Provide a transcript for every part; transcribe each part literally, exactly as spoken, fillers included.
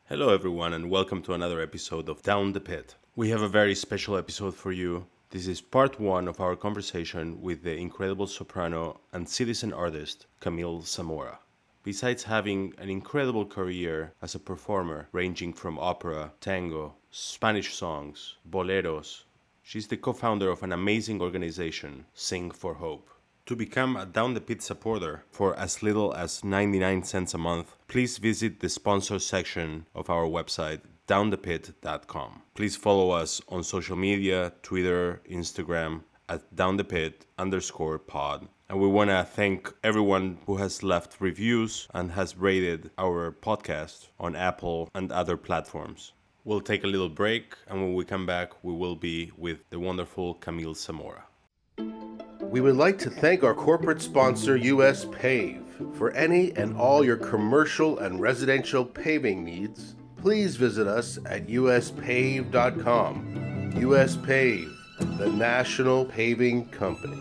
Hello, everyone, and welcome to another episode of Down the Pit. We have a very special episode for you. This is part one of our conversation with the incredible soprano and citizen artist Camille Zamora. Besides having an incredible career as a performer, ranging from opera, tango, Spanish songs, boleros, she's the co-founder of an amazing organization, Sing for Hope. To become a Down the Pit supporter for as little as ninety-nine cents a month, please visit the sponsor section of our website, down the pit dot com. Please follow us on social media, Twitter, Instagram, at downthepit underscore pod. And we want to thank everyone who has left reviews and has rated our podcast on Apple and other platforms. We'll take a little break, and when we come back, we will be with the wonderful Camille Zamora. We would like to thank our corporate sponsor, U S Pave. For any and all your commercial and residential paving needs, please visit us at u s pave dot com. U S Pave, the national paving company.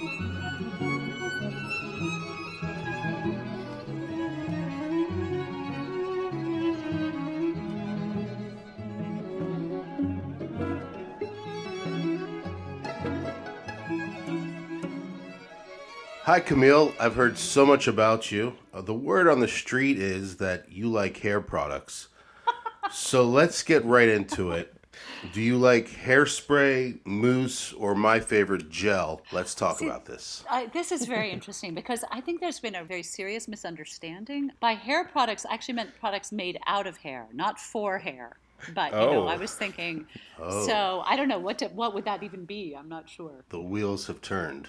Hi, Camille. I've heard so much about you. Uh, the word on the street is that you like hair products. So let's get right into it. Do you like hairspray, mousse, or my favorite, gel? Let's talk See, about this. I, this is very interesting because I think there's been a very serious misunderstanding. By hair products, I actually meant products made out of hair, not for hair. But, you know, Oh. I was thinking, Oh. so I don't know, what to, what would that even be? I'm not sure. The wheels have turned.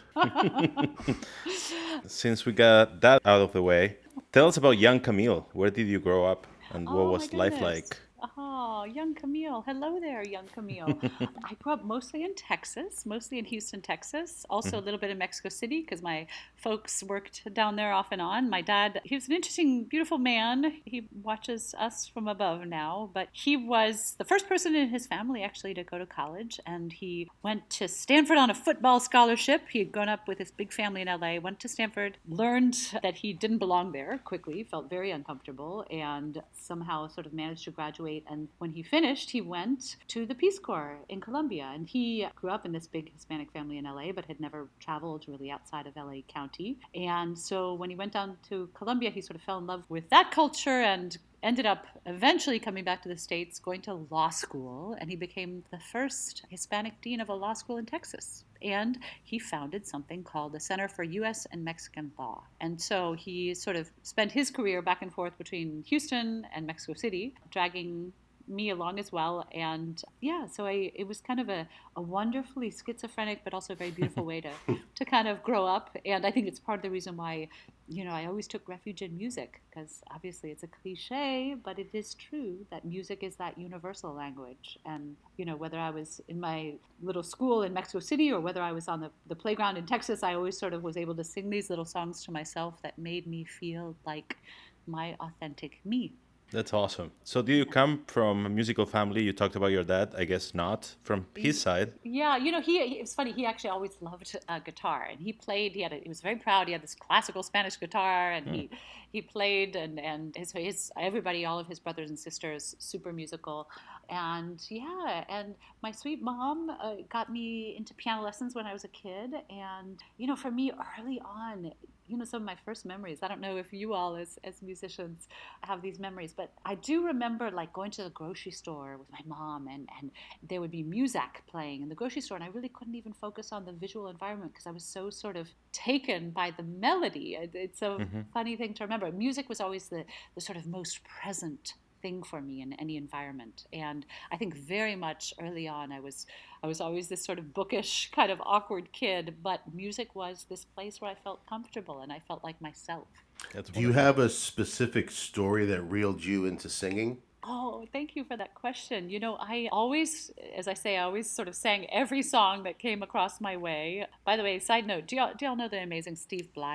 Since we got that out of the way, tell us about young Camille. Where did you grow up, and what Oh, my was life goodness. like? Oh, young Camille. Hello there, young Camille. I grew up mostly in Texas, mostly in Houston, Texas. Also a little bit in Mexico City because my folks worked down there off and on. My dad, he was an interesting, beautiful man. He watches us from above now, but he was the first person in his family actually to go to college, and he went to Stanford on a football scholarship. He had grown up with his big family in L A, went to Stanford, learned that he didn't belong there quickly, felt very uncomfortable, and somehow sort of managed to graduate. And when he finished, he went to the Peace Corps in Colombia. And he grew up in this big Hispanic family in L A, but had never traveled really outside of L A County. And so when he went down to Colombia, he sort of fell in love with that culture and ended up eventually coming back to the States, going to law school, and he became the first Hispanic dean of a law school in Texas. And he founded something called the Center for U S and Mexican Law. And so he sort of spent his career back and forth between Houston and Mexico City, dragging me along as well. And yeah, so I it was kind of a, a wonderfully schizophrenic but also very beautiful way to to kind of grow up. And I think it's part of the reason why, you know, I always took refuge in music, because obviously it's a cliche, but it is true that music is that universal language. And, you know, whether I was in my little school in Mexico City or whether I was on the, the playground in Texas, I always sort of was able to sing these little songs to myself that made me feel like my authentic me. That's awesome. So do you come from a musical family? You talked about your dad. I guess not. From his side. Yeah, you know, he, he it was funny. He actually always loved uh, guitar, and he played. He had. A, he was very proud. He had this classical Spanish guitar, and he he played, and and his, his everybody, all of his brothers and sisters, super musical, and yeah, and my sweet mom uh, got me into piano lessons when I was a kid, and you know, for me, early on, you know, some of my first memories. I don't know if you all, as as musicians, have these memories, but I do remember like going to the grocery store with my mom, and and there would be music playing in the grocery store, and I really couldn't even focus on the visual environment because I was so sort of taken by the melody. It, it's a mm-hmm. funny thing to remember. Music was always the the sort of most present thing for me in any environment, and I think very much early on I was I was always this sort of bookish kind of awkward kid, but music was this place where I felt comfortable and I felt like myself. That's Do you have a specific story that reeled you into singing? Oh, thank you for that question. You know, I always, as I say, I always sort of sang every song that came across my way. By the way, side note, do y'all, do y'all know the amazing Steve Blyer?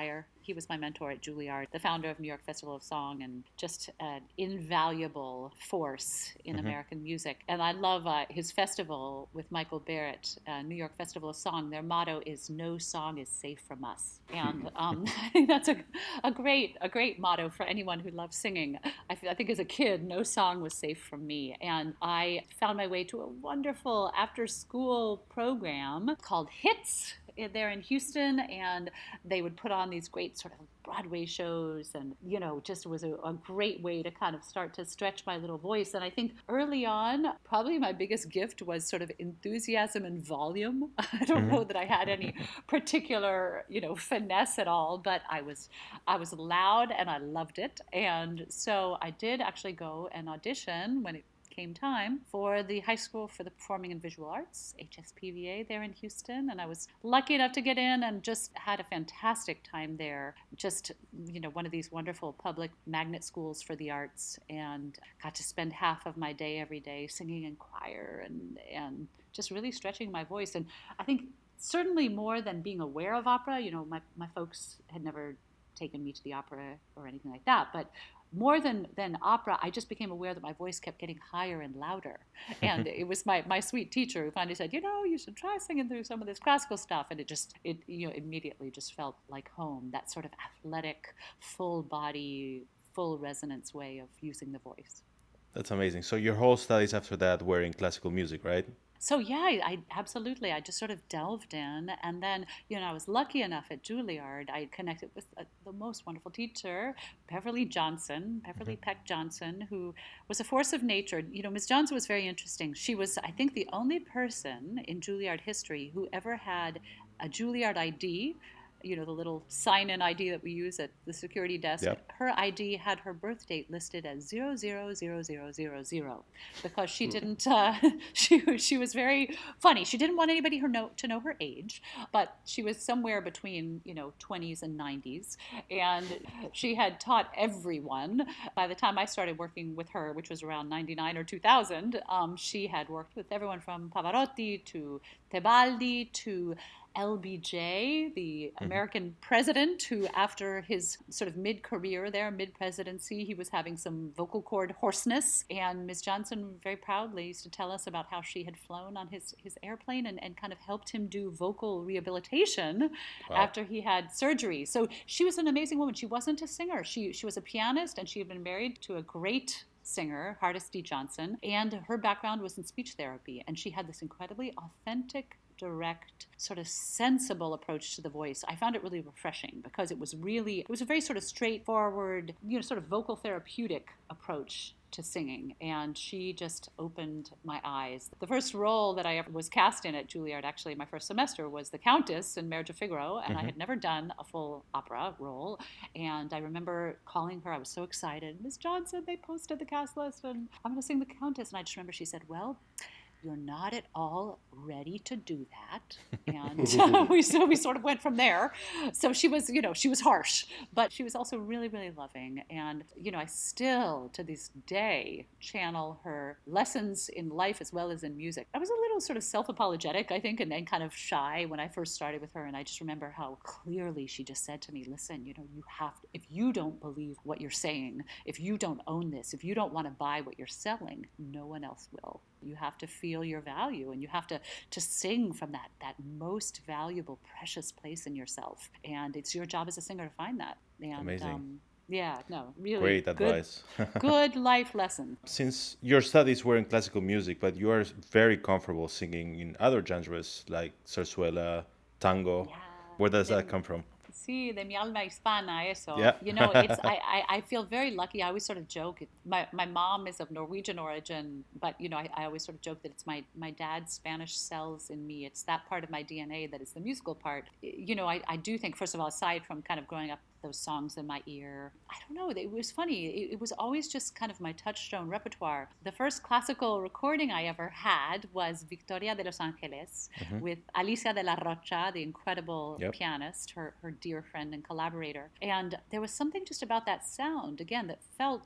he was my mentor at Juilliard, the founder of New York Festival of Song, and just an invaluable force in mm-hmm. American music. And I love uh, his festival with Michael Barrett, uh, New York Festival of Song. Their motto is "No song is safe from us," and um, I think that's a, a great a great motto for anyone who loves singing. I, I think as a kid, no song was safe from me, and I found my way to a wonderful after-school program called HITS there in Houston, and they would put on these great sort of Broadway shows, and you know, just was a, a great way to kind of start to stretch my little voice. And I think early on, probably my biggest gift was sort of enthusiasm and volume. I don't mm-hmm. know that I had any particular, you know, finesse at all, but I was I was loud and I loved it. And so I did actually go and audition when it came time for the High School for the Performing and Visual Arts, H S P V A, there in Houston. And I was lucky enough to get in and just had a fantastic time there. Just, you know, one of these wonderful public magnet schools for the arts, and got to spend half of my day every day singing in choir and, and just really stretching my voice. And I think certainly more than being aware of opera, you know, my, my folks had never taken me to the opera or anything like that, but more than, than opera, I just became aware that my voice kept getting higher and louder. And it was my, my sweet teacher who finally said, you know, you should try singing through some of this classical stuff. And it just, it you know, immediately just felt like home, that sort of athletic, full body, full resonance way of using the voice. That's amazing. So your whole studies after that were in classical music, right? So yeah, I, I absolutely, I just sort of delved in, and then, you know, I was lucky enough at Juilliard, I connected with uh, the most wonderful teacher, Beverly Johnson, Beverly mm-hmm. Peck Johnson, who was a force of nature. You know, Miz Johnson was very interesting. She was, I think, the only person in Juilliard history who ever had a Juilliard I D, you know, the little sign-in I D that we use at the security desk. Yep. Her I D had her birth date listed as zero zero zero zero zero zero because she didn't, uh, she, she was very funny. She didn't want anybody her know, to know her age, but she was somewhere between, you know, twenties and nineties. And she had taught everyone. By the time I started working with her, which was around ninety-nine or two thousand, um, she had worked with everyone from Pavarotti to Tebaldi to L B J, the mm-hmm. American president, who after his sort of mid-career there, mid-presidency, he was having some vocal cord hoarseness. And Miz Johnson very proudly used to tell us about how she had flown on his, his airplane and, and kind of helped him do vocal rehabilitation wow. after he had surgery. So she was an amazing woman. She wasn't a singer. She, she was a pianist, and she had been married to a great singer, Hardesty Johnson, and her background was in speech therapy. And she had this incredibly authentic, direct, sort of sensible approach to the voice. I found it really refreshing because it was really, it was a very sort of straightforward, you know, sort of vocal therapeutic approach to singing. And she just opened my eyes. The first role that I ever was cast in at Juilliard, actually, my first semester, was the Countess in Marriage of Figaro, and mm-hmm. I had never done a full opera role. And I remember calling her, I was so excited, Miz Johnson, they posted the cast list, and I'm going to sing the Countess. And I just remember she said, well, you're not at all ready to do that. And we, so we sort of went from there. So she was, you know, she was harsh, but she was also really, really loving. And, you know, I still, to this day, channel her lessons in life as well as in music. I was a little sort of self-apologetic, I think, and then kind of shy when I first started with her. And I just remember how clearly she just said to me, listen, you know, you have to, if you don't believe what you're saying, if you don't own this, if you don't want to buy what you're selling, no one else will. You have to feel your value, and you have to, to sing from that, that most valuable, precious place in yourself. And it's your job as a singer to find that. And, amazing. Um, yeah, no, really great good, advice. Good life lesson. Since your studies were in classical music, but you are very comfortable singing in other genres like zarzuela, tango. Yeah. Where does that come from? Sí, de mi alma hispana, eso. Yeah. You know, it's I, I, I feel very lucky. I always sort of joke. My my mom is of Norwegian origin, but, you know, I, I always sort of joke that it's my, my dad's Spanish cells in me. It's that part of my D N A that is the musical part. You know, I, I do think, first of all, aside from kind of growing up those songs in my ear, I don't know, it was funny. It, it was always just kind of my touchstone repertoire. The first classical recording I ever had was Victoria de Los Angeles mm-hmm. with Alicia de la Rocha, the incredible yep. pianist, her, her dear friend and collaborator. And there was something just about that sound, again, that felt,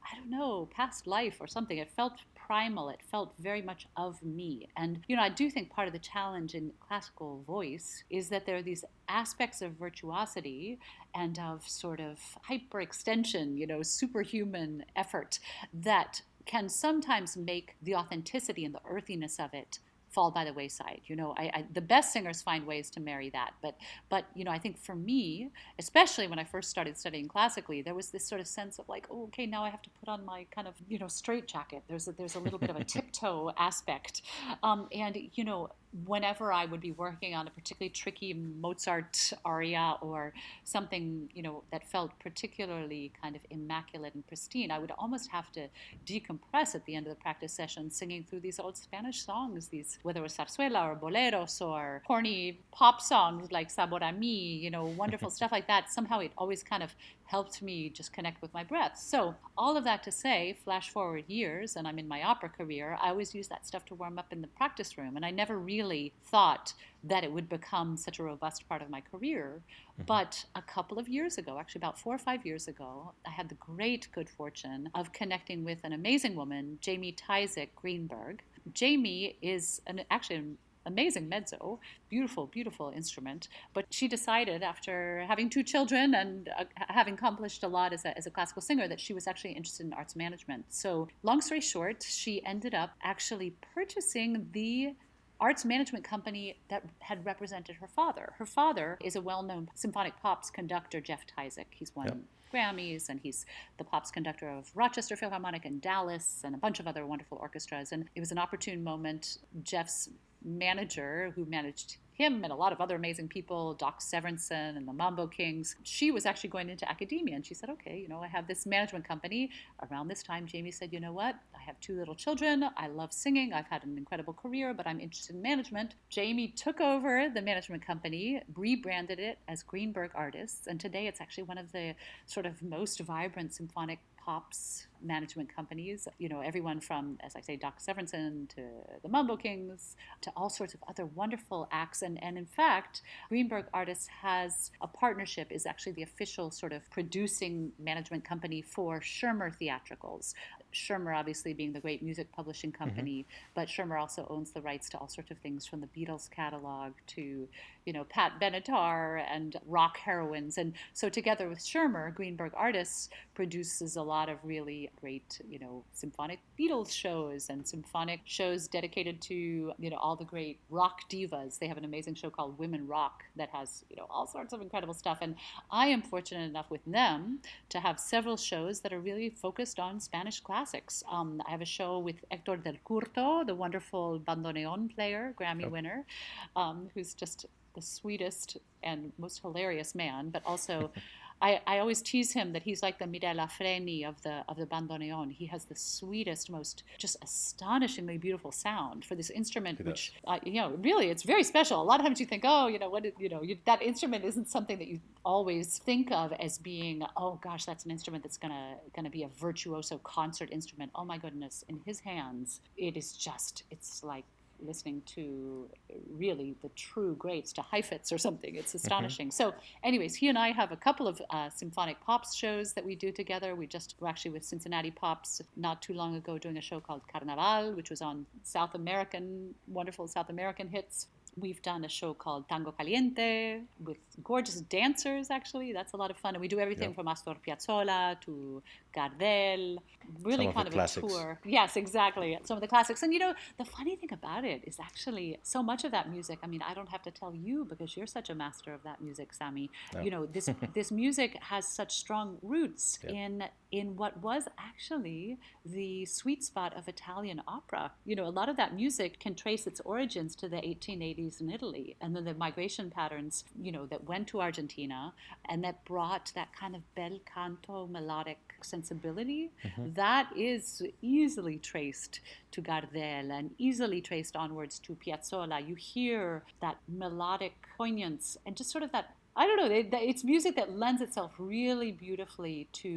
I don't know, past life or something. It felt primal. It felt very much of me. And, you know, I do think part of the challenge in classical voice is that there are these aspects of virtuosity and of sort of hyperextension, you know, superhuman effort that can sometimes make the authenticity and the earthiness of it fall by the wayside. You know, I, I the best singers find ways to marry that. But, but you know, I think for me, especially when I first started studying classically, there was this sort of sense of like, oh, okay, now I have to put on my kind of, you know, straitjacket. There's a, there's a little bit of a tiptoe aspect. Um, and, you know, whenever I would be working on a particularly tricky Mozart aria or something, you know, that felt particularly kind of immaculate and pristine, I would almost have to decompress at the end of the practice session, singing through these old Spanish songs, these, whether it was zarzuela or boleros or corny pop songs like Sabor a mí, you know, wonderful stuff like that. Somehow it always kind of helped me just connect with my breath. So all of that to say, flash forward years, and I'm in my opera career, I always use that stuff to warm up in the practice room. And I never really thought that it would become such a robust part of my career. Mm-hmm. But a couple of years ago, actually about four or five years ago, I had the great good fortune of connecting with an amazing woman, Jamie Tyzik Greenberg. Jamie is an, actually an amazing mezzo, beautiful, beautiful instrument. But she decided after having two children and uh, having accomplished a lot as a, as a classical singer that she was actually interested in arts management. So long story short, she ended up actually purchasing the arts management company that had represented her father. Her father is a well-known symphonic pops conductor, Jeff Tyzik. He's won yep. Grammys, and he's the pops conductor of Rochester Philharmonic and Dallas and a bunch of other wonderful orchestras. And it was an opportune moment. Jeff's manager, who managed him and a lot of other amazing people, Doc Severinsen and the Mambo Kings, she was actually going into academia. And she said, okay, you know, I have this management company. Around this time, Jamie said, you know what? I have two little children. I love singing. I've had an incredible career, but I'm interested in management. Jamie took over the management company, rebranded it as Greenberg Artists. And today it's actually one of the sort of most vibrant symphonic pops management companies, you know, everyone from, as I say, Doc Severinsen to the Mambo Kings to all sorts of other wonderful acts. And, and in fact, Greenberg Artists has a partnership, is actually the official sort of producing management company for Schirmer Theatricals. Schirmer obviously being the great music publishing company, mm-hmm. but Schirmer also owns the rights to all sorts of things from the Beatles catalog to, you know, Pat Benatar and rock heroines. And so together with Schirmer, Greenberg Artists produces a lot of really great, you know, symphonic Beatles shows and symphonic shows dedicated to, you know, all the great rock divas. They have an amazing show called Women Rock that has, you know, all sorts of incredible stuff. And I am fortunate enough with them to have several shows that are really focused on Spanish classics. Um, I have a show with Hector del Curto, the wonderful bandoneon player, Grammy oh. winner, um, who's just the sweetest and most hilarious man, but also I, I always tease him that he's like the Mirella Freni of the of the bandoneon. He has the sweetest, most just astonishingly beautiful sound for this instrument, which uh, you know, really, it's very special. A lot of times you think, oh, you know, what, you know, you, that instrument isn't something that you always think of as being, oh gosh, that's an instrument that's gonna gonna be a virtuoso concert instrument. Oh my goodness, in his hands, it is just, it's like listening to really the true greats, to Heifetz or something. It's astonishing. Mm-hmm. So anyways, he and I have a couple of uh, symphonic pops shows that we do together. We just were actually with Cincinnati Pops not too long ago doing a show called Carnaval, which was on South American, wonderful South American hits. We've done a show called Tango Caliente with gorgeous dancers, actually. That's a lot of fun. And we do everything yeah. from Astor Piazzolla to Gardel. Really Some kind of, of a tour. Yes, exactly. Some of the classics. And, you know, the funny thing about it is actually so much of that music, I mean, I don't have to tell you because you're such a master of that music, Sami. No. You know, this this music has such strong roots yeah. in in what was actually the sweet spot of Italian opera. You know, a lot of that music can trace its origins to the eighteen eighties in Italy, and then the migration patterns, you know, that went to Argentina and that brought that kind of bel canto melodic sensibility, mm-hmm. that is easily traced to Gardel and easily traced onwards to Piazzolla. You hear that melodic poignance and just sort of that, I don't know, it's music that lends itself really beautifully to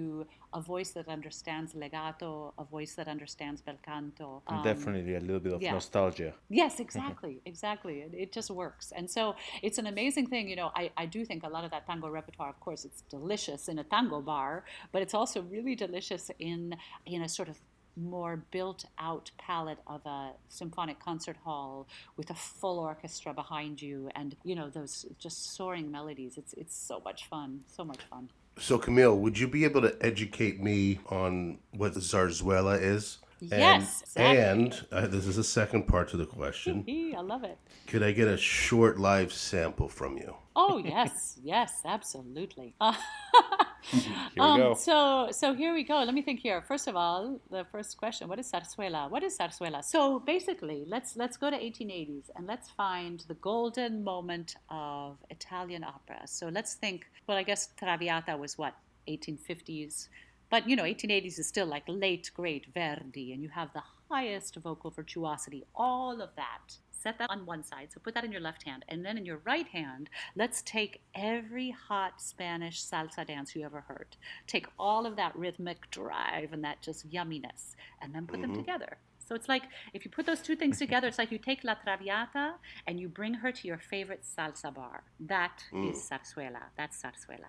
a voice that understands legato, a voice that understands bel canto. Um, Definitely a little bit of yeah. nostalgia. Yes, exactly, exactly. It, it just works. And so it's an amazing thing. You know, I, I do think a lot of that tango repertoire, of course, it's delicious in a tango bar, but it's also really delicious in, in a sort of more built out palette of a symphonic concert hall with a full orchestra behind you and, you know, those just soaring melodies. It's it's so much fun, so much fun. So, Camille, would you be able to educate me on what the zarzuela is? Yes, and, exactly. And uh, this is the second part to the question. I love it. Could I get a short live sample from you? Oh, yes, yes, absolutely. Uh, here we um, go. So, so here we go. Let me think here. First of all, the first question: what is zarzuela? What is zarzuela? So basically, let's let's go to eighteen eighties and let's find the golden moment of Italian opera. So let's think. Well, I guess Traviata was what, eighteen fifties. But, you know, eighteen eighties is still like late, great Verdi, and you have the highest vocal virtuosity, all of that. Set that on one side, so put that in your left hand. And then in your right hand, let's take every hot Spanish salsa dance you ever heard. Take all of that rhythmic drive and that just yumminess, and then put mm-hmm. them together. So it's like, if you put those two things together, it's like you take La Traviata and you bring her to your favorite salsa bar. That mm. is zarzuela. That's zarzuela.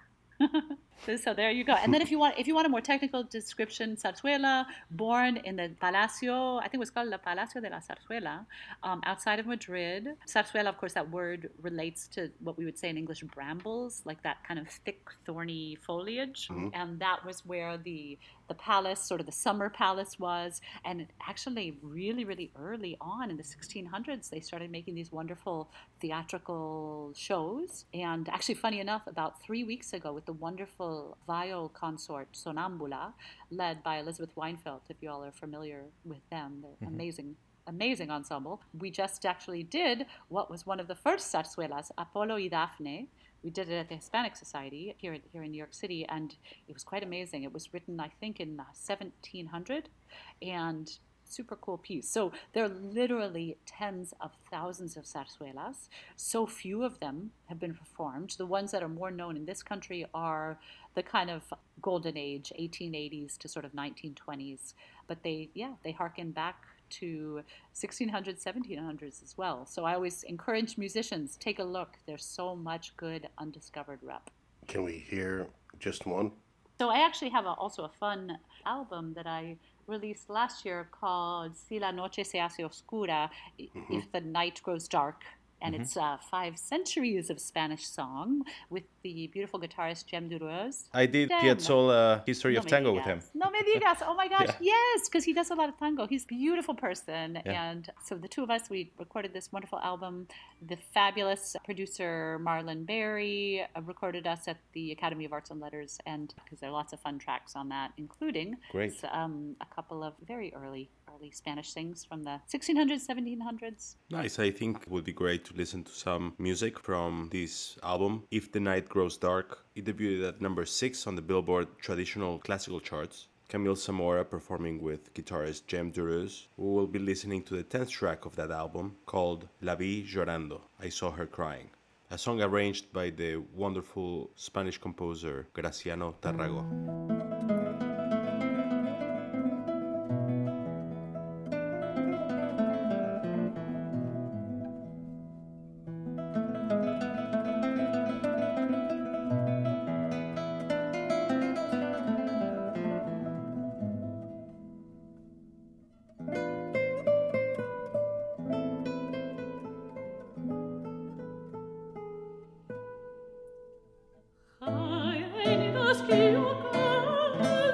So there you go. And then if you want if you want a more technical description, zarzuela, born in the Palacio, I think it was called the Palacio de la Zarzuela, um, outside of Madrid. Zarzuela, of course, that word relates to what we would say in English brambles, like that kind of thick, thorny foliage. Mm-hmm. And that was where the the palace, sort of the summer palace was. And actually really, really early on in the sixteen hundreds, they started making these wonderful theatrical shows. And actually, funny enough, about three weeks ago with the wonderful viol consort Sonambula, led by Elizabeth Weinfeld, if you all are familiar with them. They're mm-hmm. amazing, amazing ensemble. We just actually did what was one of the first zarzuelas, Apollo y Daphne. We did it at the Hispanic Society here, here in New York City, and it was quite amazing. It was written, I think, in seventeen hundred, and super cool piece. So there are literally tens of thousands of zarzuelas. So few of them have been performed. The ones that are more known in this country are the kind of golden age, eighteen eighties to sort of nineteen twenties. But they, yeah, they harken back to sixteen hundreds, seventeen hundreds as well. So I always encourage musicians, take a look. There's so much good undiscovered rep. Can we hear just one? So I actually have a, also a fun album that I released last year called Si la noche se hace oscura, mm-hmm. If the night grows dark. And mm-hmm. it's uh, five centuries of Spanish song with the beautiful guitarist Jem Duruez. I did Piazzolla History no of Tango digas. with him. No me digas. Oh my gosh, yeah. yes, because he does a lot of tango. He's a beautiful person. Yeah. And so the two of us, we recorded this wonderful album. The fabulous producer Marlon Berry recorded us at the Academy of Arts and Letters, and because there are lots of fun tracks on that, including Great. Um, a couple of very early early Spanish things from the sixteen hundreds, seventeen hundreds. Nice. I think it would be great to listen to some music from this album. If the Night Grows Dark, it debuted at number six on the Billboard Traditional Classical charts. Camille Zamora performing with guitarist Jem Duruez. We will be listening to the tenth track of that album called La Vi Llorando, I Saw Her Crying, a song arranged by the wonderful Spanish composer Graciano Tarrago. Ay, ay, ni das que yo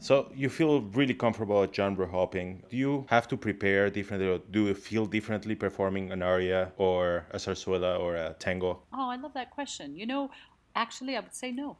So you feel really comfortable at genre hopping. Do you have to prepare differently, or do you feel differently performing an aria or a zarzuela or a tango? Oh, I love that question. You know, actually, I would say no.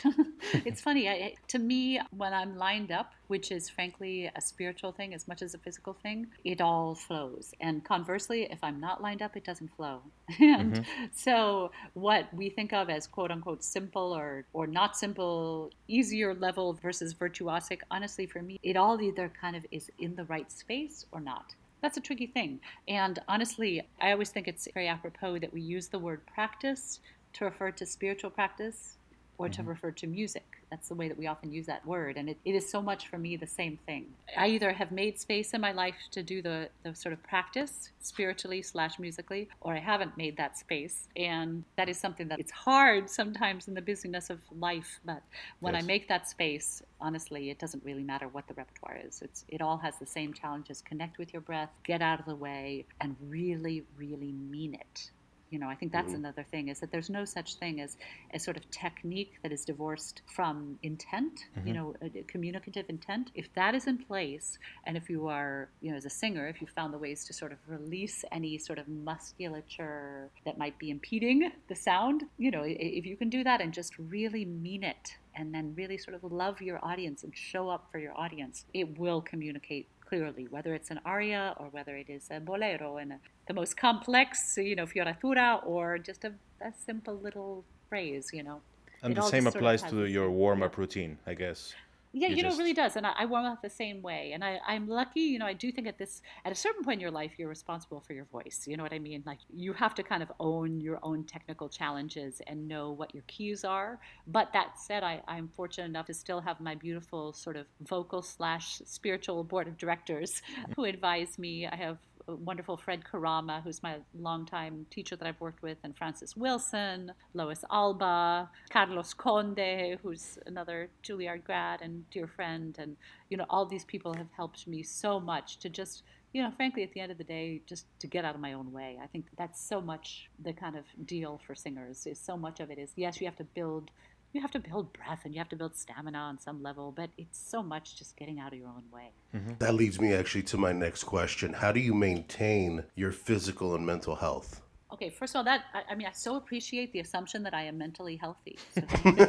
It's funny. I, to me, when I'm lined up, which is frankly a spiritual thing as much as a physical thing, it all flows. And conversely, if I'm not lined up, it doesn't flow. And Mm-hmm. so, what we think of as quote unquote simple or or not simple, easier level versus virtuosic, honestly, for me, it all either kind of is in the right space or not. That's a tricky thing. And honestly, I always think it's very apropos that we use the word practice to refer to spiritual practice or to Mm-hmm. refer to music. That's the way that we often use that word. And it, it is so much for me the same thing. I either have made space in my life to do the, the sort of practice spiritually slash musically, or I haven't made that space. And that is something that it's hard sometimes in the busyness of life. But when I Yes. make that space, honestly, it doesn't really matter what the repertoire is. It's it all has the same challenges. Connect with your breath, get out of the way, and really, really mean it. You know, I think that's Mhm. another thing is that there's no such thing as a sort of technique that is divorced from intent, you Mm-hmm. know, a, a communicative intent. If that is in place, and if you are, you know, as a singer, if you found the ways to sort of release any sort of musculature that might be impeding the sound, you know, if you can do that and just really mean it and then really sort of love your audience and show up for your audience, it will communicate clearly, whether it's an aria or whether it is a bolero and a, the most complex, you know, fioritura or just a, a simple little phrase, you know. And It the all same just sort of applies has to the your same, warm yeah. up routine, I guess. Yeah, You you know, it really just. does. And I, I warm up the same way. And I, I'm lucky, you know, I do think at this, at a certain point in your life, you're responsible for your voice. You know what I mean? Like you have to kind of own your own technical challenges and know what your cues are. But that said, I, I'm fortunate enough to still have my beautiful sort of vocal slash spiritual board of directors who advise me. I have a wonderful Fred Karama, who's my longtime teacher that I've worked with, and Francis Wilson, Lois Alba, Carlos Conde, who's another Juilliard grad and dear friend. And, you know, all these people have helped me so much to just, you know, frankly, at the end of the day, just to get out of my own way. I think that's so much the kind of deal for singers is so much of it is, yes, you have to build you have to build breath and you have to build stamina on some level, but it's so much just getting out of your own way. That leads me actually to my next question. How do you maintain your physical and mental health? Okay, first of all, that I, I mean, I so appreciate the assumption that I am mentally healthy. So,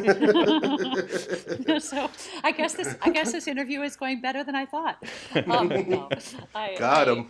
so I guess this, I guess this interview is going better than I thought. Um, no, I, Got I, him.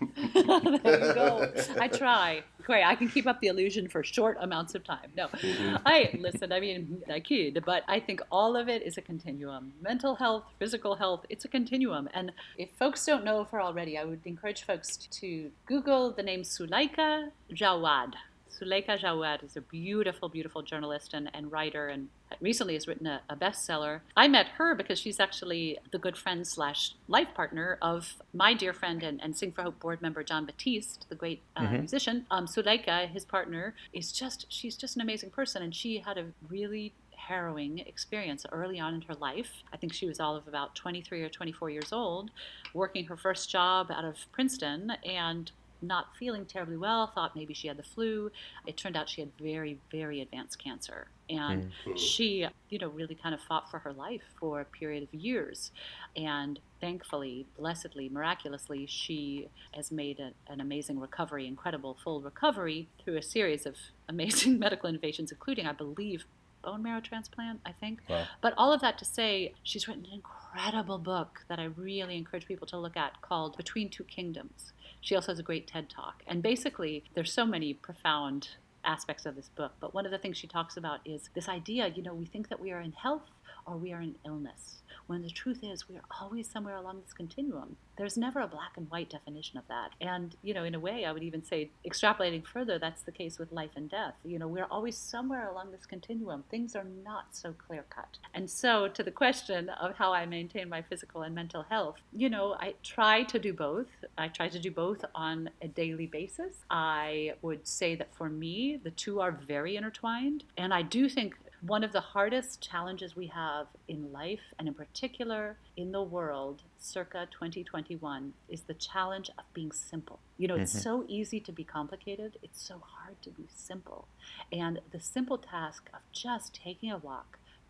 there you go. I try. Great. I can keep up the illusion for short amounts of time. No, I listen. I mean, I kid, but I think all of it is a continuum. Mental health, physical health, it's a continuum. And if folks don't know her already, I would encourage folks to Google the name Suleika Jawad. Suleika Jawad is a beautiful, beautiful journalist and, and writer, and recently has written a, a bestseller. I met her because she's actually the good friend slash life partner of my dear friend and, and Sing for Hope board member John Batiste, the great uh, Mm-hmm. musician. Um, Suleika, his partner, is just she's just an amazing person, and she had a really harrowing experience early on in her life. I think she was all of about twenty-three or twenty-four years old, working her first job out of Princeton and not feeling terribly well, thought maybe she had the flu. It turned out she had very, very advanced cancer. And she, you know, really kind of fought for her life for a period of years. And thankfully, blessedly, miraculously, she has made a, an amazing recovery, incredible full recovery through a series of amazing medical innovations, including, I believe, bone marrow transplant, I think. Wow. But all of that to say, she's written an incredible book that I really encourage people to look at called Between Two Kingdoms. She also has a great TED Talk. And basically, there's so many profound aspects of this book. But one of the things she talks about is this idea, you know, we think that we are in health or we are in illness, when the truth is we are always somewhere along this continuum. There's never a black and white definition of that. And, you know, in a way, I would even say, extrapolating further, that's the case with life and death. You know, we're always somewhere along this continuum. Things are not so clear-cut. And so to the question of how I maintain my physical and mental health, you know, I try to do both. I try to do both on a daily basis. I would say that for me, the two are very intertwined. And I do think one of the hardest challenges we have in life, and in particular in the world, circa twenty twenty-one, is the challenge of being simple. You know, it's Mm-hmm. so easy to be complicated. It's so hard to be simple. And the simple task of just taking a walk,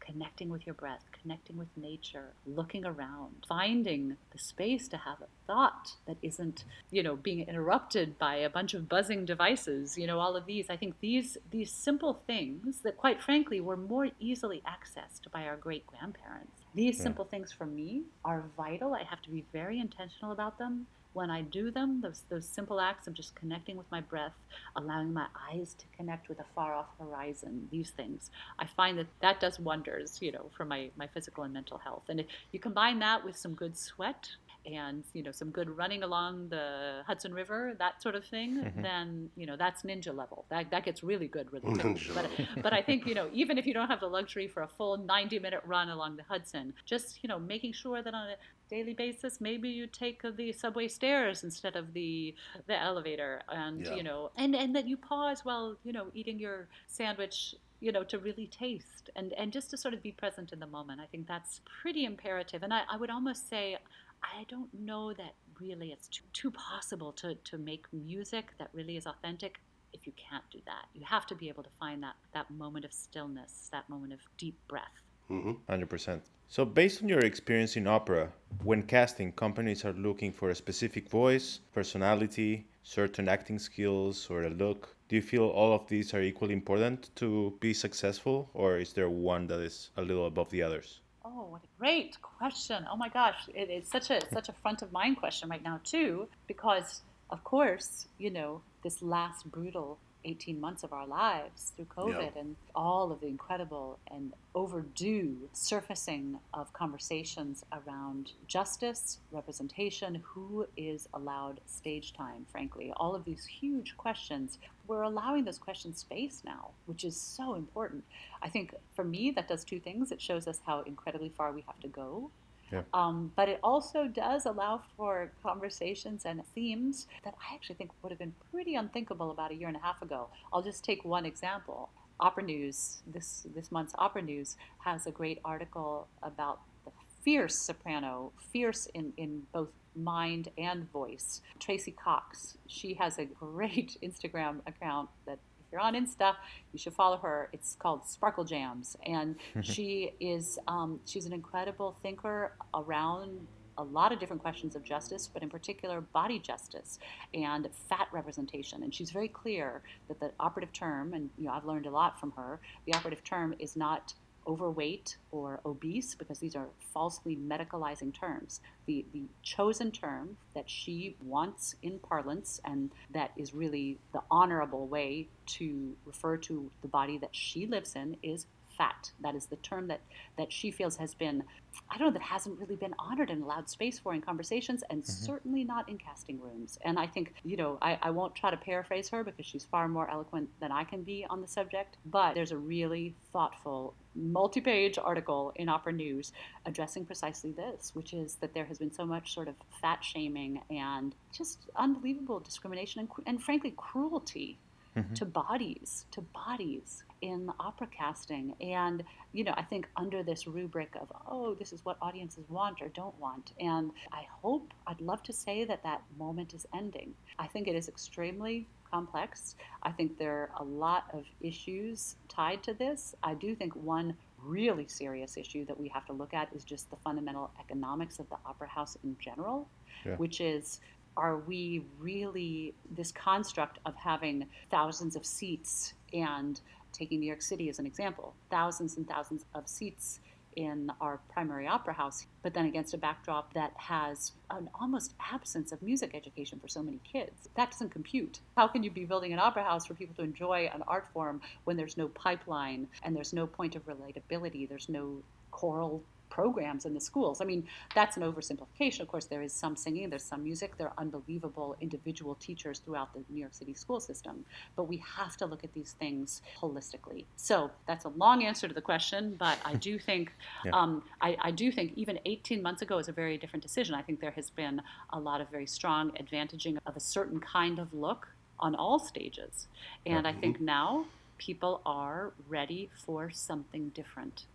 connecting with your breath, connecting with nature, looking around, finding the space to have a thought that isn't, you know, being interrupted by a bunch of buzzing devices, you know, all of these. I think these these simple things that, quite frankly, were more easily accessed by our great grandparents. These Yeah. simple things for me are vital. I have to be very intentional about them. When I do them, those those simple acts of just connecting with my breath, allowing my eyes to connect with a far off horizon, these things, I find that that does wonders, you know, for my, my physical and mental health. And if you combine that with some good sweat and, you know, some good running along the Hudson River, that sort of thing, Mhm. then, you know, that's ninja level. That that gets really good really quickly. Ninja But level. but I think, you know, even if you don't have the luxury for a full ninety minute run along the Hudson, just, you know, making sure that on a daily basis, maybe you take the subway stairs instead of the the elevator, and Yeah. you know, and and that you pause while, you know, eating your sandwich, you know, to really taste and and just to sort of be present in the moment. I think that's pretty imperative. And I, I would almost say, I don't know that really it's too, too possible to to make music that really is authentic if you can't do that. You have to be able to find that that moment of stillness, that moment of deep breath. Mm-hmm. one hundred percent. So, based on your experience in opera, when casting, companies are looking for a specific voice, personality, certain acting skills, or a look. Do you feel all of these are equally important to be successful, or is there one that is a little above the others? Oh, what a great question. Oh my gosh. It, it's such a such a front of mind question right now too, because of course, you know, this last brutal eighteen months of our lives through COVID Yeah. and all of the incredible and overdue surfacing of conversations around justice, representation, who is allowed stage time, frankly, all of these huge questions. We're allowing those questions space now, which is so important. I think for me, that does two things. It shows us how incredibly far we have to go. Yeah. Um, but it also does allow for conversations and themes that I actually think would have been pretty unthinkable about a year and a half ago. I'll just take one example. Opera News, this, this month's Opera News, has a great article about the fierce soprano, fierce in, in both mind and voice, Tracy Cox. She has a great Instagram account that, if you're on Insta, you should follow her. It's called Sparkle Jams, and she is um, she's an incredible thinker around a lot of different questions of justice, but in particular body justice and fat representation. And she's very clear that the operative term, and you know, I've learned a lot from her, the operative term is not overweight or obese, because these are falsely medicalizing terms. The the chosen term that she wants in parlance, and that is really the honorable way to refer to the body that she lives in, is fat. That is the term that, that she feels has been, I don't know, that hasn't really been honored and allowed space for in conversations, and mm-hmm. certainly not in casting rooms. And I think, you know, I, I won't try to paraphrase her because she's far more eloquent than I can be on the subject, but there's a really thoughtful multi-page article in Opera News addressing precisely this, which is that there has been so much sort of fat shaming and just unbelievable discrimination and, and frankly, cruelty mm-hmm. to bodies, to bodies in opera casting. And, you know, I think under this rubric of, oh, this is what audiences want or don't want. And I hope, I'd love to say that that moment is ending. I think it is extremely complex. I think there are a lot of issues tied to this. I do think one really serious issue that we have to look at is just the fundamental economics of the opera house in general, yeah. which is, are we really, this construct of having thousands of seats, and taking New York City as an example, thousands and thousands of seats in our primary opera house, but then against a backdrop that has an almost absence of music education for so many kids. That doesn't compute. How can you be building an opera house for people to enjoy an art form when there's no pipeline and there's no point of relatability, there's no choral programs in the schools? I mean, that's an oversimplification. Of course, there is some singing, there's some music, there are unbelievable individual teachers throughout the New York City school system, but we have to look at these things holistically. So that's a long answer to the question, but I do think, yeah. um, I, I do think even eighteen months ago is a very different decision. I think there has been a lot of very strong advantaging of a certain kind of look on all stages. And mm-hmm. I think now people are ready for something different.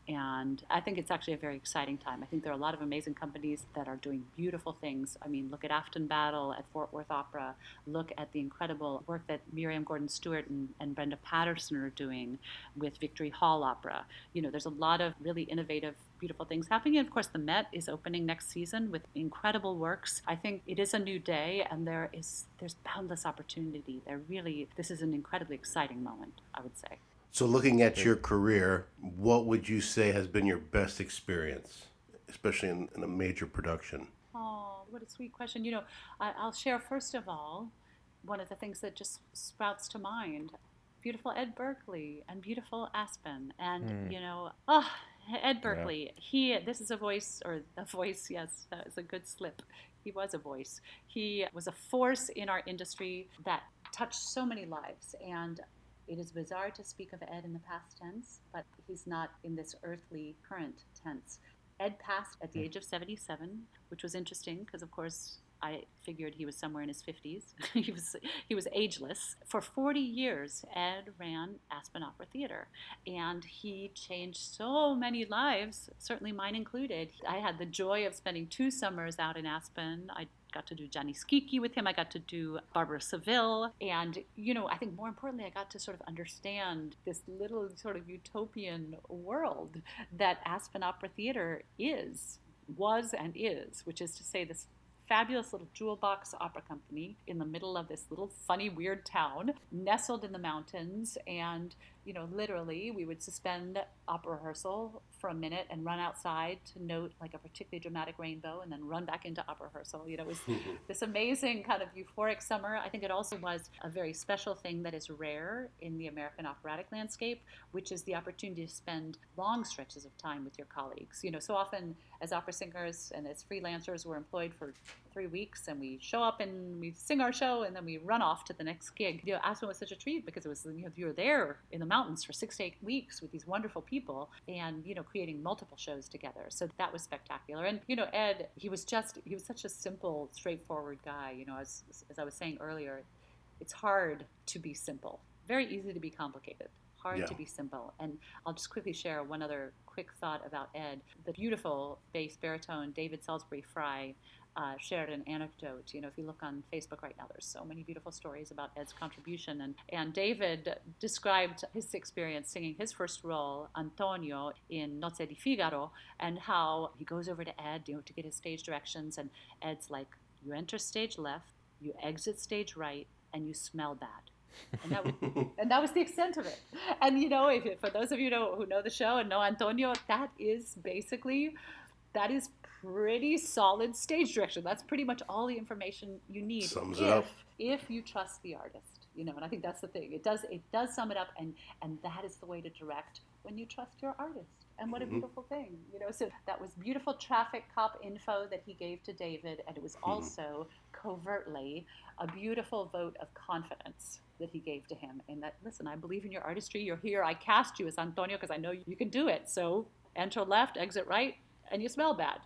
And I think it's actually a very exciting time. I think there are a lot of amazing companies that are doing beautiful things. I mean, look at Afton Battle at Fort Worth Opera. Look at the incredible work that Miriam Gordon-Stewart and, and Brenda Patterson are doing with Victory Hall Opera. You know, there's a lot of really innovative, beautiful things happening. And of course, the Met is opening next season with incredible works. I think it is a new day, and there is there's boundless opportunity. There really, this is an incredibly exciting moment, I would say. So looking at your career, what would you say has been your best experience, especially in, in a major production? Oh, what a sweet question. You know, I, I'll share first of all, one of the things that just sprouts to mind, beautiful Ed Berkeley and beautiful Aspen. And, mm. you know, oh, Ed Berkeley, yeah. he, this is a voice, or a voice, yes, that was a good slip. He was a voice. He was a force in our industry that touched so many lives. And it is bizarre to speak of Ed in the past tense, but he's not in this earthly current tense. Ed passed at the age of seventy-seven, which was interesting because, of course, I figured he was somewhere in his fifties. he was he was ageless. For forty years, Ed ran Aspen Opera Theater, and he changed so many lives, certainly mine included. I had the joy of spending two summers out in Aspen. I got to do Gianni Schicchi with him. I got to do Barbara Seville. And, you know, I think more importantly, I got to sort of understand this little sort of utopian world that Aspen Opera Theater is, was and is, which is to say this fabulous little jewel box opera company in the middle of this little funny, weird town, nestled in the mountains. And, you know, literally we would suspend opera rehearsal for a minute and run outside to note like a particularly dramatic rainbow and then run back into opera rehearsal. You know, it was this amazing kind of euphoric summer. I think it also was a very special thing that is rare in the American operatic landscape, which is the opportunity to spend long stretches of time with your colleagues. You know, so often as opera singers and as freelancers, we're employed for three weeks and we show up and we sing our show and then we run off to the next gig. You know, Aspen was such a treat because it was, you know, you were there in the mountains for six to eight weeks with these wonderful people and, you know, creating multiple shows together. So that was spectacular. And, you know, Ed, he was just, he was such a simple, straightforward guy. You know, as, as I was saying earlier, it's hard to be simple, very easy to be complicated. Hard yeah. to be simple. And I'll just quickly share one other quick thought about Ed. The beautiful bass baritone David Salisbury Fry uh, shared an anecdote. You know, if you look on Facebook right now, there's so many beautiful stories about Ed's contribution. And, and David described his experience singing his first role, Antonio, in Nozze di Figaro, and how he goes over to Ed, you know, to get his stage directions. And Ed's like, you enter stage left, you exit stage right, and you smell bad. And that, was, and that was the extent of it. And, you know, if, for those of you know, who know the show and know Antonio, that is basically, that is pretty solid stage direction. That's pretty much all the information you need. Sums if, it up. If you trust the artist, you know, and I think that's the thing. It does, it does sum it up, and, and that is the way to direct when you trust your artist. And what a beautiful mm-hmm. thing, you know. So that was beautiful traffic cop info that he gave to David, and it was also covertly a beautiful vote of confidence that he gave to him. And that, listen, I believe in your artistry. You're here. I cast you as Antonio because I know you can do it. So enter left, exit right, and you smell bad.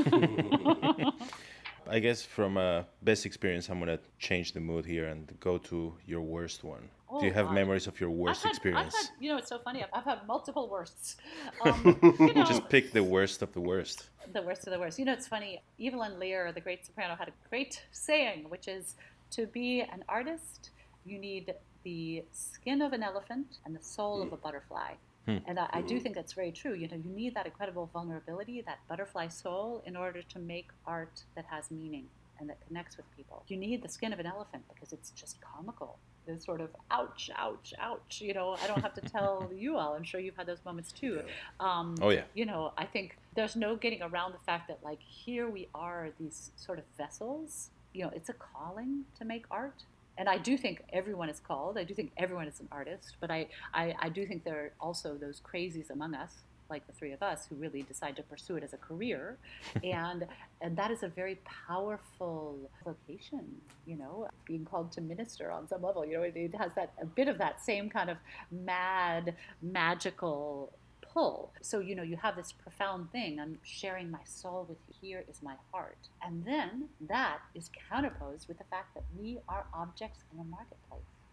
I guess from a best experience, I'm going to change the mood here and go to your worst one. Oh, do you have God. memories of your worst I've had, experience? I've had, you know, it's so funny. I've, I've had multiple worsts. Um, you know, Just pick the worst of the worst. The worst of the worst. You know, it's funny. Evelyn Lear, the great soprano, had a great saying, which is, to be an artist, you need the skin of an elephant and the soul mm. of a butterfly. Hmm. And I, I do think that's very true. You know, you need that incredible vulnerability, that butterfly soul, in order to make art that has meaning and that connects with people. You need the skin of an elephant because it's just comical. It's sort of ouch, ouch, ouch. You know, I don't have to tell you all. I'm sure you've had those moments too. Um, oh, yeah. You know, I think there's no getting around the fact that, like, here we are, these sort of vessels. You know, it's a calling to make art. And I do think everyone is called. I do think everyone is an artist. But I, I, I do think there are also those crazies among us, like the three of us, who really decide to pursue it as a career. and and that is a very powerful vocation, you know, being called to minister on some level. You know, it, it has that a bit of that same kind of mad, magical pull. So, you know, you have this profound thing. I'm sharing my soul with you. Here is my heart. And then that is counterposed with the fact that we are objects in a marketplace.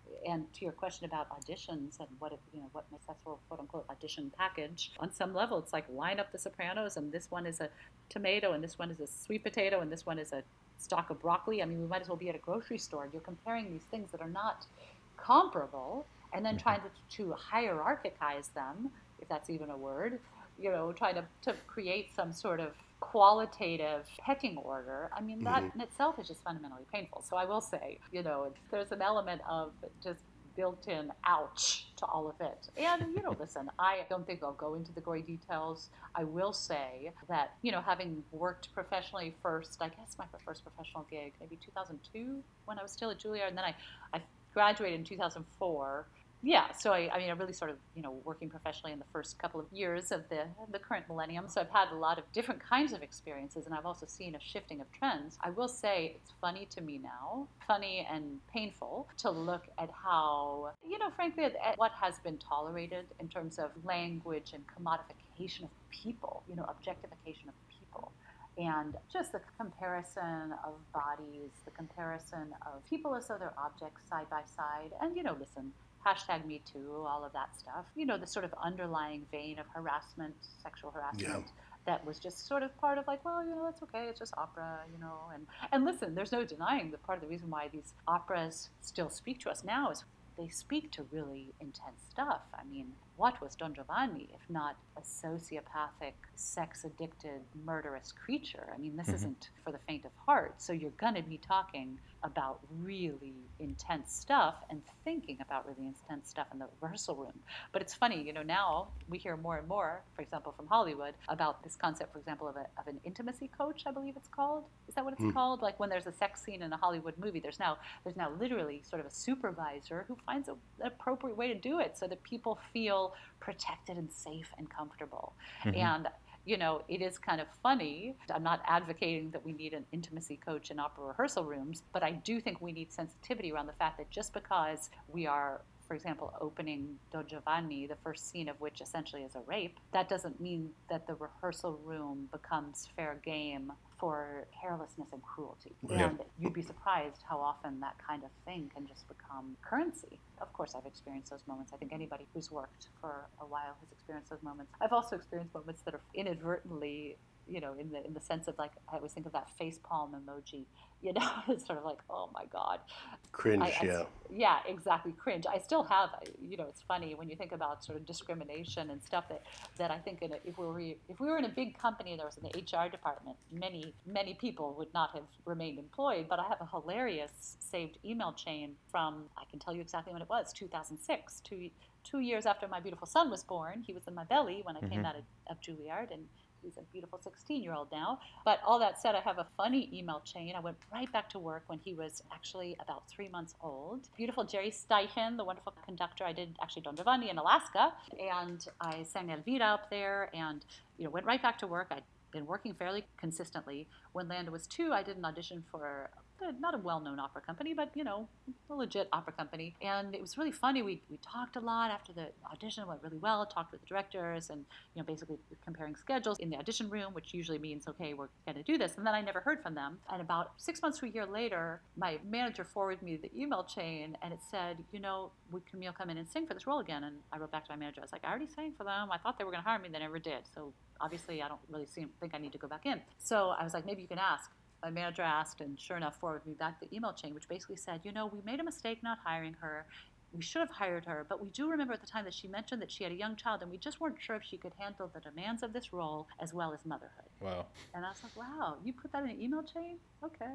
And to your question about auditions and what it, you know, what makes that sort of quote unquote audition package, on some level, it's like line up the Sopranos, and this one is a tomato, and this one is a sweet potato, and this one is a stalk of broccoli. I mean, we might as well be at a grocery store. You're comparing these things that are not comparable, and then trying to, to hierarchize them, if that's even a word, you know, trying to, to create some sort of qualitative pecking order. I mean, that mm-hmm. in itself is just fundamentally painful. So I will say, you know, there's an element of just built-in ouch to all of it. And, you know, listen, I don't think I'll go into the gory details. I will say that, you know, having worked professionally first, I guess my first professional gig, maybe two thousand two, when I was still at Juilliard, and then I, I graduated in two thousand four. Yeah, so I, I mean, I really sort of, you know, working professionally in the first couple of years of the the current millennium. So I've had a lot of different kinds of experiences, and I've also seen a shifting of trends. I will say it's funny to me now, funny and painful, to look at how, you know, frankly, at, at what has been tolerated in terms of language and commodification of people, you know, objectification of people. And just the comparison of bodies, the comparison of people as though they're objects side by side. And, you know, listen, hashtag Me Too, all of that stuff. You know, the sort of underlying vein of harassment, sexual harassment, yeah. that was just sort of part of like, well, you know, that's okay. It's just opera, you know. And, and listen, there's no denying that part of the reason why these operas still speak to us now is they speak to really intense stuff. I mean, what was Don Giovanni if not a sociopathic, sex-addicted, murderous creature? I mean, this mm-hmm. isn't for the faint of heart. So you're going to be talking about really intense stuff and thinking about really intense stuff in the rehearsal room. But it's funny, you know, now we hear more and more, for example, from Hollywood, about this concept, for example, of, a, of an intimacy coach, I believe it's called. Is that what it's mm. called? Like when there's a sex scene in a Hollywood movie, there's now there's now literally sort of a supervisor who finds a, an appropriate way to do it so that people feel protected and safe and comfortable. Mm-hmm. And you know, it is kind of funny. I'm not advocating that we need an intimacy coach in opera rehearsal rooms, but I do think we need sensitivity around the fact that just because we are, for example, opening Don Giovanni, the first scene of which essentially is a rape, that doesn't mean that the rehearsal room becomes fair game for carelessness and cruelty. Yeah. And you'd be surprised how often that kind of thing can just become currency. Of course, I've experienced those moments. I think anybody who's worked for a while has experienced those moments. I've also experienced moments that are inadvertently, you know, in the in the sense of like, I always think of that face palm emoji, you know, it's sort of like, oh my God. Cringe, I, I, yeah. Yeah, exactly, cringe. I still have, you know, it's funny when you think about sort of discrimination and stuff that, that I think in a, if we were if we were in a big company and there was an H R department, many, many people would not have remained employed. But I have a hilarious saved email chain from, I can tell you exactly when it was, two thousand six, two, two years after my beautiful son was born. He was in my belly when I mm-hmm. came out of, of Juilliard, and he's a beautiful sixteen-year-old now. But all that said, I have a funny email chain. I went right back to work when he was actually about three months old. Beautiful Jerry Steichen, the wonderful conductor. I did actually Don Giovanni in Alaska, and I sang Elvira up there, and you know, went right back to work. I'd been working fairly consistently. When Landa was two, I did an audition for not a well-known opera company, but, you know, a legit opera company. And it was really funny. We we talked a lot after the audition. It went really well. Talked with the directors and, you know, basically comparing schedules in the audition room, which usually means, okay, we're going to do this. And then I never heard from them. And about six months to a year later, my manager forwarded me the email chain, and it said, you know, would Camille come in and sing for this role again? And I wrote back to my manager. I was like, I already sang for them. I thought they were going to hire me. They never did. So obviously, I don't really see, think I need to go back in. So I was like, maybe you can ask. My manager asked, and sure enough, forwarded me back the email chain, which basically said, you know, we made a mistake not hiring her. We should have hired her, but we do remember at the time that she mentioned that she had a young child, and we just weren't sure if she could handle the demands of this role as well as motherhood. Wow. And I was like, wow, you put that in an email chain? Okay.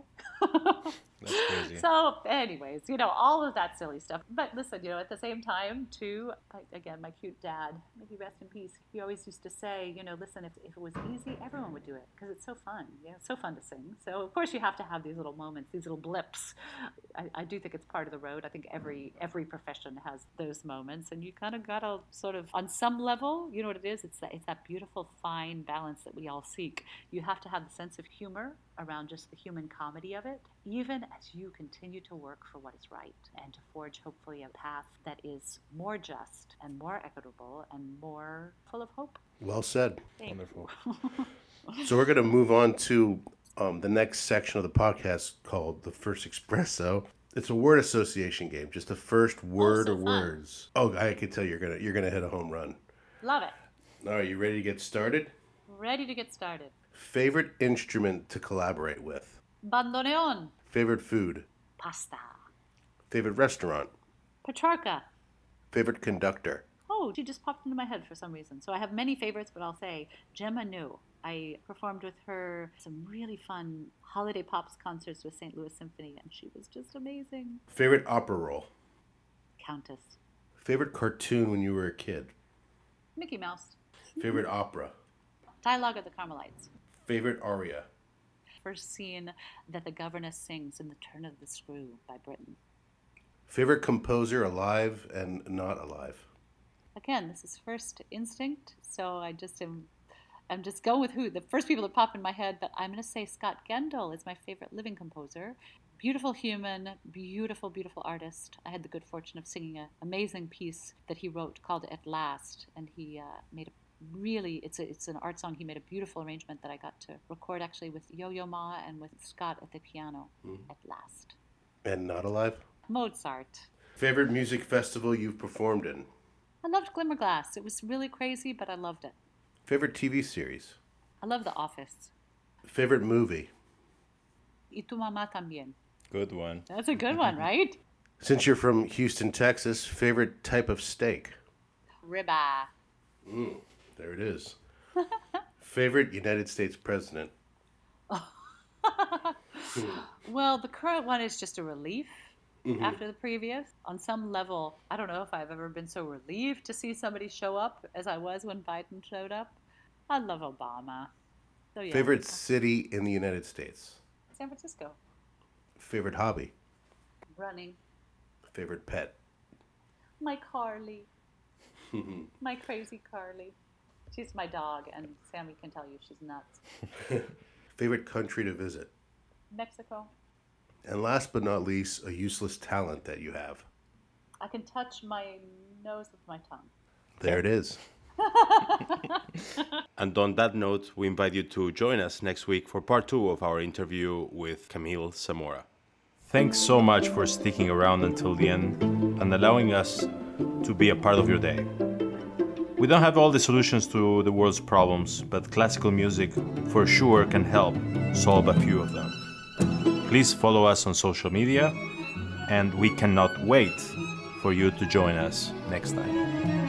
That's crazy. So anyways, you know, all of that silly stuff. But listen, you know, at the same time, too, again, my cute dad, may he rest in peace, he always used to say, you know, listen, if, if it was easy, everyone would do it because it's so fun. You know, it's so fun to sing. So, of course, you have to have these little moments, these little blips. I, I do think it's part of the road. I think every every profession has those moments, and you kind of got to sort of, on some level, you know what it is? It's that, it's that beautiful, fine balance that we all seek. You have to have the sense of humor around just the human comedy of it, even as you continue to work for what is right and to forge, hopefully, a path that is more just and more equitable and more full of hope. Well said. Thanks. Wonderful. So we're going to move on to um, the next section of the podcast called The First Espresso. It's a word association game. Just the first word so or fun. words. Oh, I can tell you're gonna you're gonna hit a home run. Love it. All right, you ready to get started? Ready to get started. Favorite instrument to collaborate with? Bandoneon. Favorite food? Pasta. Favorite restaurant? Petrarca. Favorite conductor? Oh, she just popped into my head for some reason. So I have many favorites, but I'll say Gemma New. I performed with her some really fun holiday pops concerts with Saint Louis Symphony, and she was just amazing. Favorite opera role? Countess. Favorite cartoon when you were a kid? Mickey Mouse. Favorite opera? Dialogue of the Carmelites. Favorite aria? First scene that the governess sings in The Turn of the Screw by Britten. Favorite composer alive and not alive? Again, this is first instinct, so I just am I'm just going with who. The first people that pop in my head, but I'm going to say Scott Gendel is my favorite living composer. Beautiful human, beautiful, beautiful artist. I had the good fortune of singing an amazing piece that he wrote called At Last, and he uh, made a really, it's a, it's an art song. He made a beautiful arrangement that I got to record actually with Yo-Yo Ma and with Scott at the piano. Mm-hmm. At Last. And not alive? Mozart. Favorite music festival you've performed in? I loved Glimmerglass. It was really crazy, but I loved it. Favorite T V series? I love The Office. Favorite movie? Y tu mamá también. Good one. That's a good one, right? Since you're from Houston, Texas, favorite type of steak? Ribeye. Mm, there it is. Favorite United States president? Well, the current one is just a relief. Mm-hmm. After the previous. On some level, I don't know if I've ever been so relieved to see somebody show up as I was when Biden showed up. I love Obama. So, yeah. Favorite city in the United States? San Francisco. Favorite hobby? Running. Favorite pet? My Carly. My crazy Carly. She's my dog, and Sammy can tell you she's nuts. Favorite country to visit? Mexico. And last but not least, a useless talent that you have. I can touch my nose with my tongue. There it is. And on that note, we invite you to join us next week for part two of our interview with Camille Zamora. Thanks so much for sticking around until the end and allowing us to be a part of your day. We don't have all the solutions to the world's problems, but classical music for sure can help solve a few of them. Please follow us on social media, and we cannot wait for you to join us next time.